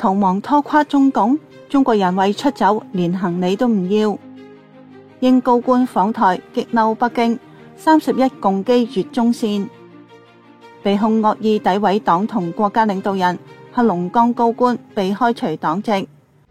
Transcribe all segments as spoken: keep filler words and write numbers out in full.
逃亡拖垮中共，中國人為出走連行李都唔要。英高官訪台激嬲北京，三十一共機越中線。被控惡意詆毀黨同國家領導人，黑龍江高官被開除黨籍。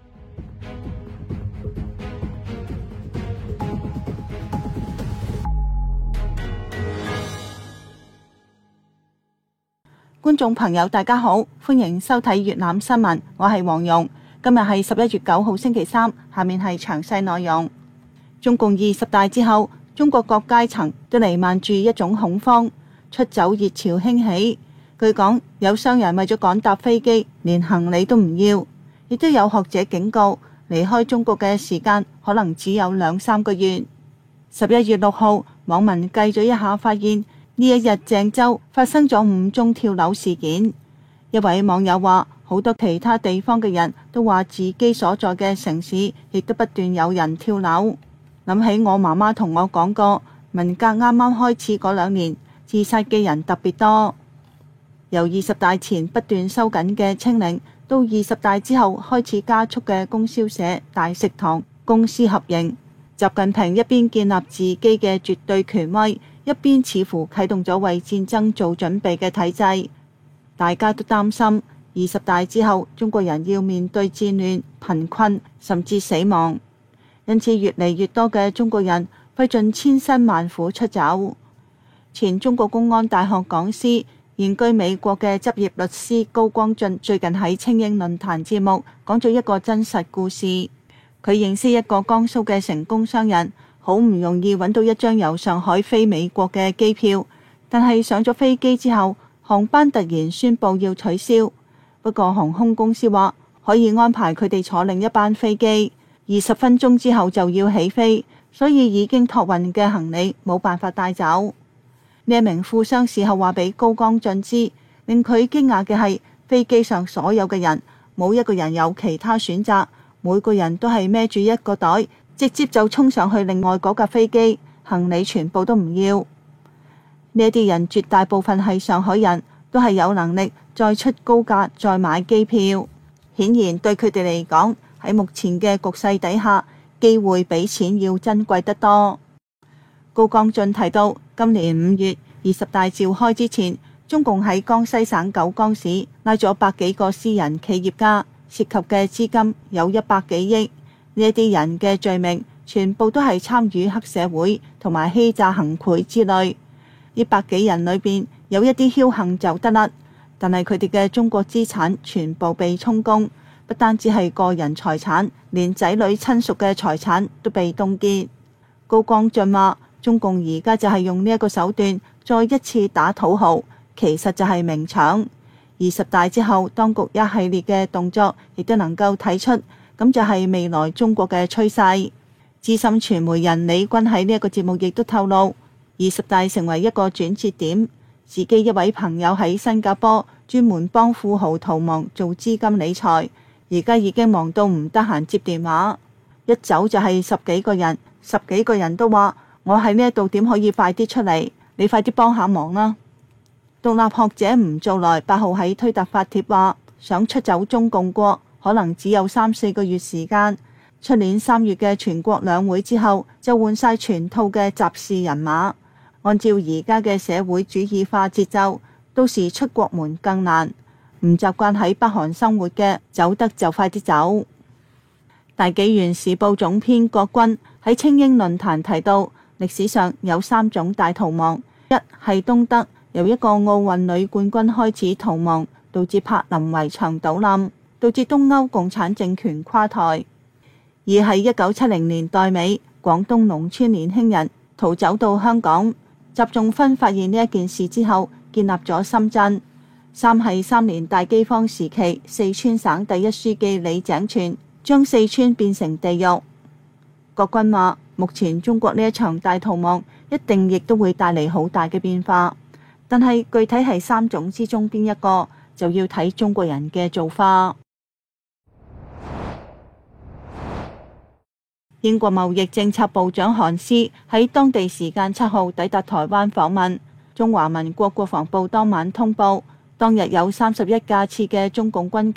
觀眾朋友大家好，歡迎收睇粵覽新聞，我係黃蓉。今日係十一月九號星期三，下面係詳細內容。中共二十大之後，中國各階層都彌漫住一種恐慌，出走熱潮興起。據講，有商人為咗趕搭飛機，連行李都唔要，亦都有學者警告，離開中國嘅時間可能只有兩三個月。十一月六號，網民計咗一下，發現呢一日鄭州發生咗五宗跳樓事件。一位網友話，好多其他地方嘅人都話自己所在嘅城市亦都不斷有人跳樓。諗起我媽媽同我講過，文革啱啱開始嗰兩年，自殺嘅人特別多。由二十大前不斷收緊嘅清零，到二十大之後開始加速嘅供銷社、大食堂、公私合營，習近平一邊建立自己嘅絕對權威，一邊似乎啟動咗為戰爭做準備嘅體制。大家都擔心二十大之後中國人要面對戰亂、貧困甚至死亡，因此越嚟越多嘅中國人費盡千辛萬苦出走。前中國公安大學講師、現居美國嘅執業律師高光進最近喺青英論壇節目講咗一個真實故事。佢認識一個江蘇嘅成功商人，好唔容易揾到一張由上海飛美國嘅機票，但係上咗飛機之後，航班突然宣布要取消。不過航空公司話可以安排佢哋坐另一班飛機，二十分鐘之後就要起飛，所以已經託運嘅行李冇辦法帶走。呢一名富商事後話俾高光進知，令佢驚訝嘅係飛機上所有嘅人冇一個人有其他選擇，每個人都係孭住一個袋，直接就衝上去另外嗰架飛機，行李全部都唔要。呢啲人絕大部分係上海人，都係有能力再出高價再買機票。顯然對佢哋嚟講，喺目前嘅局勢底下，機會比錢要珍貴得多。高光進提到，今年五月二十大召開之前，中共喺江西省九江市拉咗百幾個私人企業家，涉及嘅資金有一百幾億。呢一啲人嘅罪名全部都係參與黑社會同埋欺詐行賄之類。呢百幾人裏邊有一啲僥倖就得甩，但係佢哋嘅中國資產全部被充公，不單止係個人財產，連仔女親屬嘅財產都被凍結。高光進話，中共而家就係用呢一個手段再一次打土豪，其實就係明搶。二十大之後，當局一系列嘅動作亦都能夠睇出，咁就係未來中國嘅趨勢。資深傳媒人李軍喺呢一個節目亦都透露，二十大成為一個轉折點。自己一位朋友喺新加坡專門幫富豪逃亡做資金理財，而家已經忙到唔得閒接電話，一走就係十幾個人，十幾個人都話我喺呢一度點可以快啲出嚟，你快啲幫下忙啦。獨立學者吳做來八號喺推特發帖話，想出走中共國可能只有三四個月時間，出年三月嘅全國兩會之後就換晒全套嘅集市人馬。按照而家嘅社會主義化節奏，到時出國門更難。唔習慣喺北韓生活嘅，走得就快啲走。大紀元時報總編郭軍喺青英論壇提到，歷史上有三種大逃亡：一係東德由一個奧運女冠軍開始逃亡，導致柏林圍牆倒冧，導致東歐共產政權垮台；二係一九七零年代尾，廣東農村年輕人逃走到香港。習仲勳發現呢一件事之後，建立咗深圳。三係三年大饑荒時期，四川省第一書記李井泉將四川變成地獄。郭軍話，目前中國呢一場大逃亡一定亦都會帶嚟好大嘅變化，但係具體係三種之中邊一個，就要睇中國人嘅做法。英國貿易政策部長韓斯喺當地時間七號抵達台灣訪問。中華民國國防部當晚通報，當日有三十一架次嘅中共軍機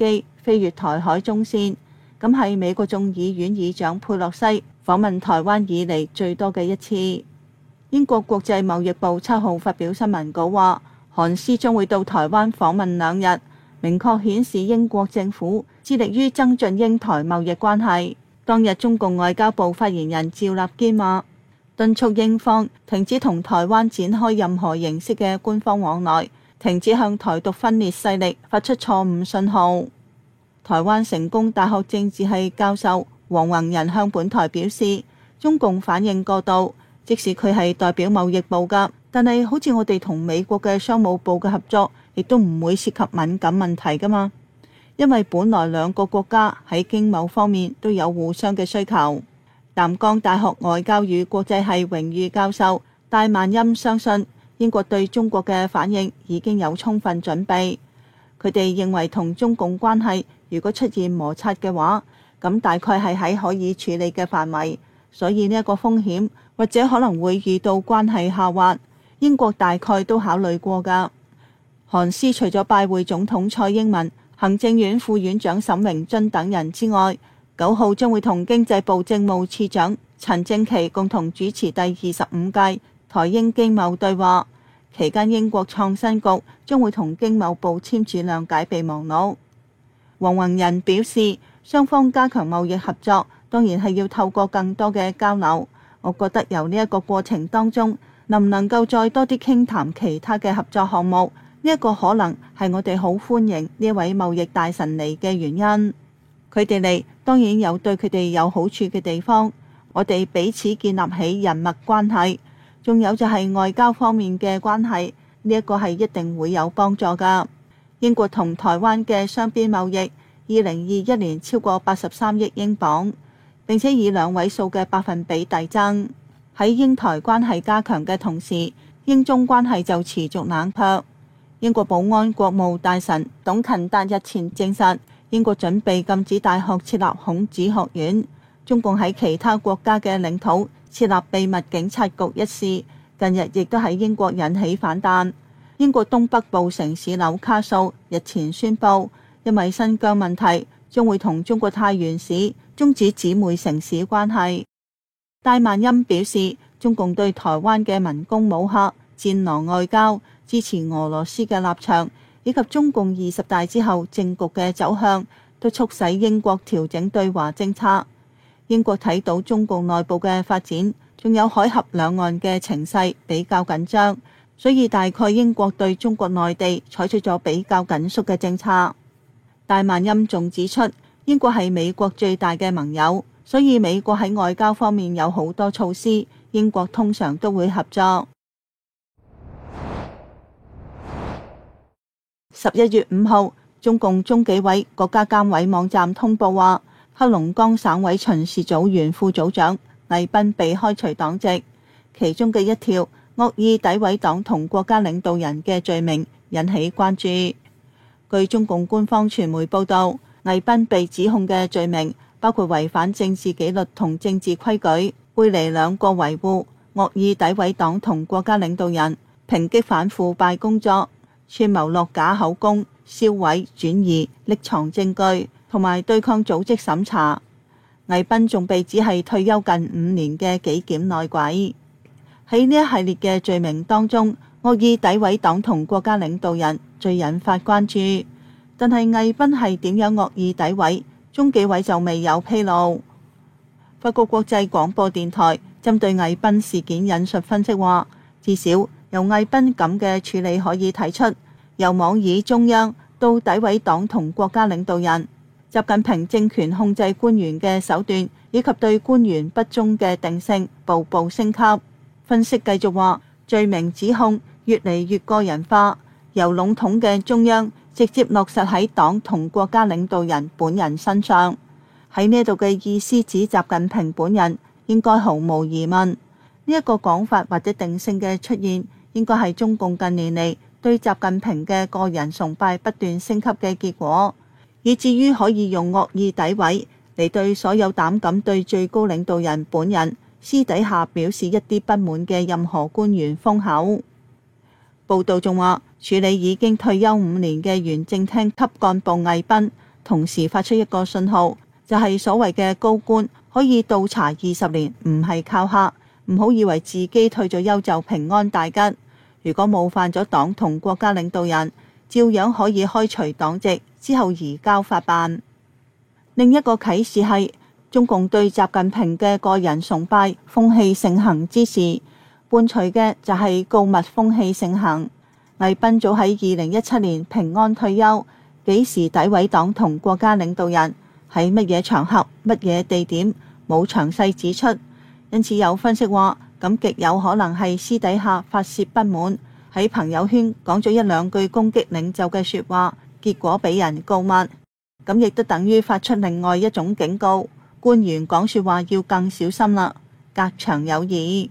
飛越台海中線，咁係美國眾議院議長佩洛西訪問台灣以嚟最多嘅一次。英國國際貿易部七號發表新聞稿話，韓斯將會到台灣訪問兩日，明確顯示英國政府致力於增進英台貿易關係。當日中共外交部發言人趙立堅話，敦促英方停止同台灣展開任何形式嘅官方往來，停止向台獨分裂勢力發出錯誤信號。台灣成功大學政治系教授黃宏仁向本台表示，中共反應過度，即使佢係代表貿易部㗎，但係好似我哋同美國嘅商務部嘅合作，亦都唔會涉及敏感問題㗎嘛。因為本來兩個國家喺經貿方面都有互相嘅需求。淡江大學外交與國際系榮譽教授戴萬欽相信，英國對中國嘅反應已經有充分準備。佢哋認為同中共關係如果出現摩擦嘅話，咁大概係喺可以處理嘅範圍，所以呢一個風險或者可能會遇到關係下滑，英國大概都考慮過㗎。韓斯除咗拜會總統蔡英文、行政院副院長沈榮津等人之外，九號將會同經濟部政務次長陳正奇共同主持第二十五屆台英經貿對話。期間，英國創新局將會同經貿部簽署諒解備忘錄。黃宏仁表示，雙方加強貿易合作，當然係要透過更多嘅交流。我覺得由呢一個過程當中，能唔能夠再多啲傾談其他嘅合作項目，呢一個可能係我哋好歡迎呢位貿易大臣嚟嘅原因。佢哋嚟當然有對佢哋有好處嘅地方，我哋彼此建立起人脈關係，仲有就係外交方面嘅關係，呢一個係一定會有幫助㗎。英國同台灣嘅雙邊貿易，二零二一年超過八十三億英鎊，並且以兩位數嘅百分比遞增。喺英台關係加強嘅同時，英中關係就持續冷卻。英國保安國務大臣董勤達日前證實，英國準備禁止大學設立孔子學院。中共喺其他國家嘅領土設立秘密警察局一事，近日亦都喺英國引起反彈。英國東北部城市紐卡素日前宣布，因為新疆問題，將會同中國太原市終止姊妹城市關係。戴萬欽表示，中共對台灣嘅文攻武嚇、戰狼外交、支持俄羅斯嘅立場，以及中共二十大之後政局嘅走向，都促使英國調整對華政策。英國睇到中共內部嘅發展，仲有海峽兩岸嘅情勢比較緊張，所以大概英國對中國內地採取咗比較緊縮嘅政策。戴萬欽仲指出，英國係美國最大嘅盟友，所以美國喺外交方面有好多措施，英國通常都會合作。十一月五號，中共中紀委國家監委網站通報話，黑龍江省委巡視組原副組長魏彬被開除黨籍，其中嘅一條惡意詆毀黨同國家領導人嘅罪名引起關注。據中共官方傳媒報道，魏彬被指控嘅罪名包括違反政治紀律同政治規矩、背離兩個維護、惡意詆毀黨同國家領導人、抨擊反腐敗工作、串謀落假口供、銷毀、轉移、匿藏證據同埋對抗組織審查。魏彬仲被指係退休近五年嘅紀檢內鬼。喺呢一系列嘅罪名當中，惡意詆毀黨同國家領導人最引發關注。但係魏彬係點樣惡意詆毀，中紀委就未有披露。法國國際廣播電台針對魏彬事件引述分析話，至少由魏彬咁嘅處理可以睇出，由妄議中央到詆毀黨同國家領導人，習近平政權控制官員嘅手段以及對官員不忠嘅定性步步升級。分析繼續話，罪名指控越嚟越個人化，由籠統嘅中央直接落實喺黨同國家領導人本人身上。喺呢度嘅意思指習近平本人，應該毫無疑問。呢、這、一個講法或者定性嘅出現，應該係中共近年嚟對習近平嘅個人崇拜不斷升級嘅結果，以至於可以用惡意詆毀嚟對所有膽敢對最高領導人本人私底下表示一啲不滿嘅任何官員封口。報道仲話，處理已經退休五年嘅原政廳級幹部魏彬， 同時發出一個信號，就係所謂嘅高官可以倒查二十年，唔係靠嚇，唔好以為自己退咗休就平安大吉。如果冒犯咗黨同國家領導人，照樣可以開除黨籍，之後移交法辦。另一個啟示係，中共對習近平嘅個人崇拜風氣盛行之時，伴隨嘅就係告密風氣盛行。魏彬早喺二零一七年平安退休，幾時詆毀黨同國家領導人，喺乜嘢場合、乜嘢地點，冇詳細指出。因此有分析話，咁極有可能係私底下發洩不滿，喺朋友圈講咗一兩句攻擊領袖嘅說話，結果俾人告密。咁亦都等於發出另外一種警告，官員講說話要更小心啦，隔牆有耳。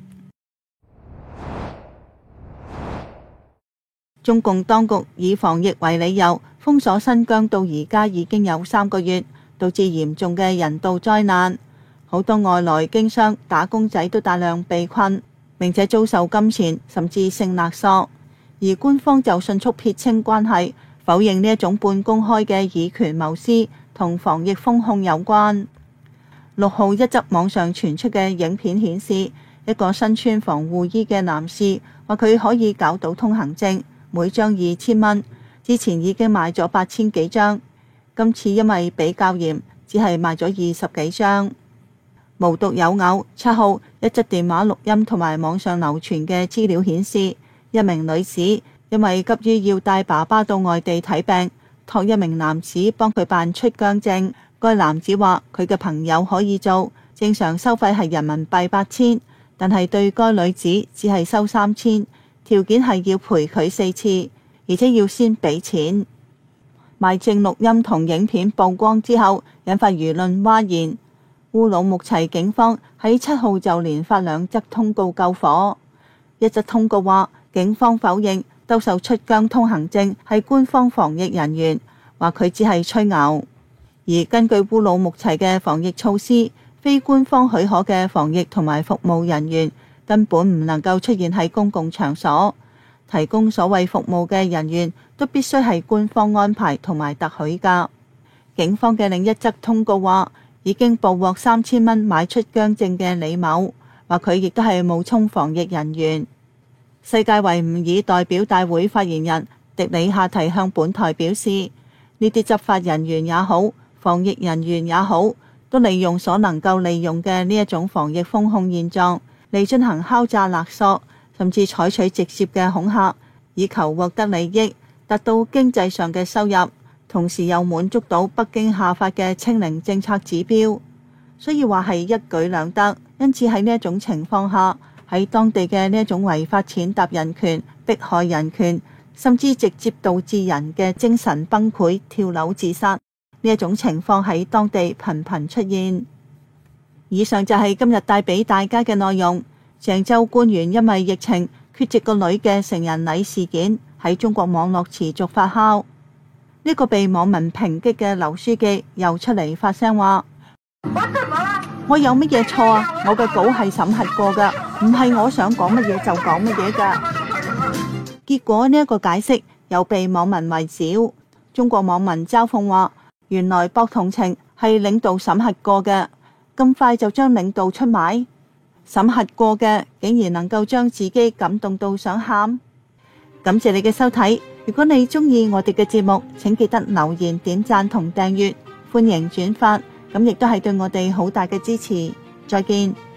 中共當局以防疫為理由，封鎖新疆到而家已經有三個月，導致嚴重嘅人道災難。好多外來經商、打工仔都大量被困，並且遭受金錢甚至性勒索。而官方就迅速撇清關係，否認呢一種半公開嘅以權謀私同防疫封控有關。六號一則網上傳出嘅影片顯示，一個身穿防護衣嘅男士話佢可以搞到通行證，每張二千蚊，之前已經賣咗八千幾張，今次因為比較嚴，只係賣咗二十幾張。無獨有偶，七號一則電話錄音同埋網上流傳嘅資料顯示，一名女子因為急於要帶爸爸到外地睇病，託一名男子幫佢辦出疆證。該男子話佢嘅朋友可以做，正常收費係人民幣八千，但係對該女子只係收三千，條件係要陪佢四次，而且要先俾錢。賣證錄音同影片曝光之後，引發輿論譁然。烏魯木齊警方喺七號就連發兩則通告救火。一則通告話，警方否認兜售出疆通行證係官方防疫人員，話佢只係吹牛。而根據烏魯木齊嘅防疫措施，非官方許可嘅防疫同埋服務人員根本唔能夠出現喺公共場所，提供所謂服務嘅人員都必須係官方安排同埋特許㗎。警方嘅另一則通告話，已經捕獲三千蚊買出疆證嘅李某，話佢亦都係冒充防疫人員。世界維吾爾代表大會發言人迪里夏提向本台表示，呢啲執法人員也好，防疫人員也好，都利用所能夠利用嘅呢一種防疫封控現狀嚟進行敲詐勒索，甚至採取直接嘅恐嚇，以求獲得利益，達到經濟上嘅收入，同時又滿足到北京下發嘅清零政策指標，所以話係一舉兩得。因此喺呢一種情況下，喺當地嘅呢一種違法踐踏人權、迫害人權，甚至直接導致人嘅精神崩潰、跳樓自殺，呢一種情況喺當地頻頻出現。以上就係今日帶俾大家嘅內容。鄭州官員因為疫情缺席個女嘅成人禮事件，喺中國網絡持續發酵。呢個被網民抨擊嘅劉書記又出嚟發聲話：我有乜嘢錯啊？我嘅稿係審核過噶，唔係我想講乜嘢就講乜嘢噶。結果呢一個解釋又被網民圍剿。中國網民嘲諷話：原來博同情係領導審核過嘅，咁快就將領導出賣？審核過嘅竟然能夠將自己感動到想喊？感謝你嘅收睇。如果你鍾意我哋嘅節目，請記得留言、點讚同訂閱，歡迎轉發，咁亦都係對我哋好大嘅支持。再見。